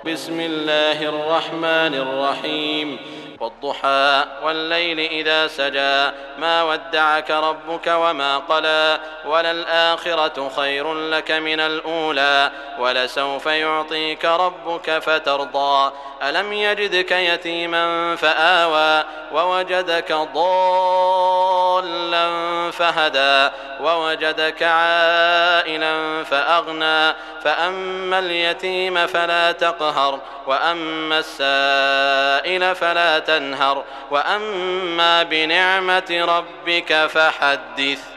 بسم الله الرحمن الرحيم. والضحى والليل إذا سجى ما ودعك ربك وما قلى وللآخرة خير لك من الأولى ولسوف يعطيك ربك فترضى ألم يجدك يتيما فآوى ووجدك ضالا فهدى ووجدك عائلا فأغنى فأما اليتيم فلا تقهر وأما السائل فلا تنهر وأما بنعمة ربك فحدث.